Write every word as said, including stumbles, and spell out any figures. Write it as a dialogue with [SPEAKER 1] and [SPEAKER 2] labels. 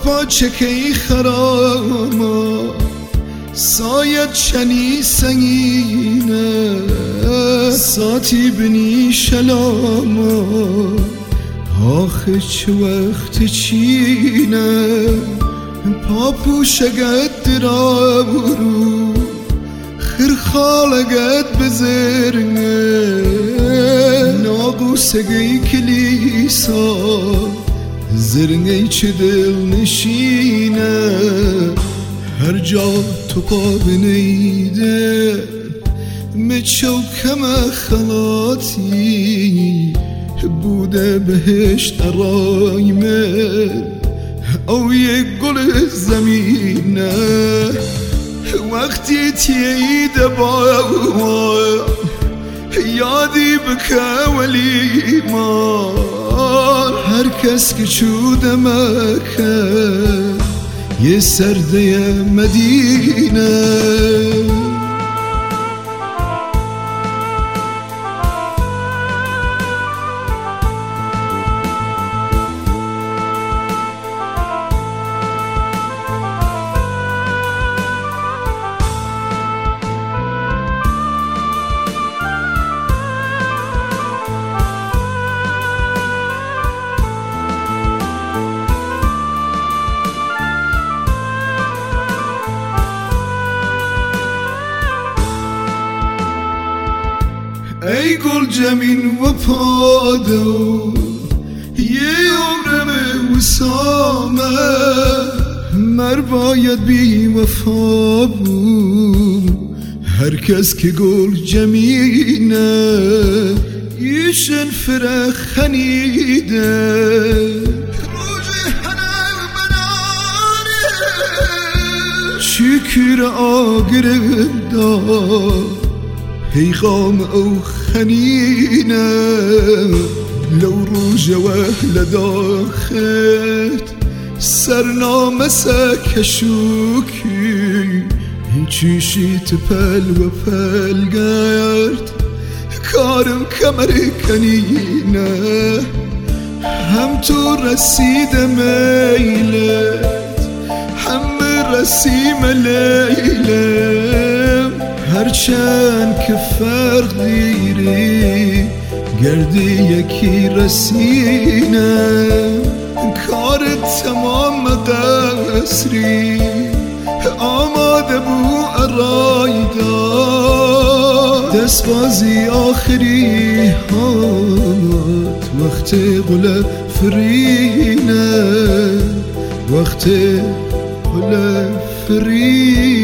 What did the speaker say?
[SPEAKER 1] پا چکی خراما سایت چنی سنگینه ساتی بنی شلاما آخه چه وقت چینه پاپوشگت درابرو خرخالگت بزرگه ناقوسگی کلیسا زرگی چه دل نشینه هر جا تو پا بنیده مچوکم خلاتی بوده بهشت رای من او یک گل زمینه وقتی تیده با یادی بکه ولی ما هر کس که چوده مکه یه سرده مدینه ای گل جمین و پادو یه عمرم وسامه مر باید بی وفا بود هر کس که گل جمینه ایشن فرخ خنیده شکر آگر داد پیغام او خنینه لو روج وهل داخت سرنامه سکشوکی چیشی تپل و پل گرد کارم کمر کنینه هم تو رسید میلت هم رسیم لیلم هرچند که فرق دیری گردی یکی رسینه کار تمام قصری آماده بو ارایدا دست بازی آخری هات وقت قل فرینه وقت قل فرینه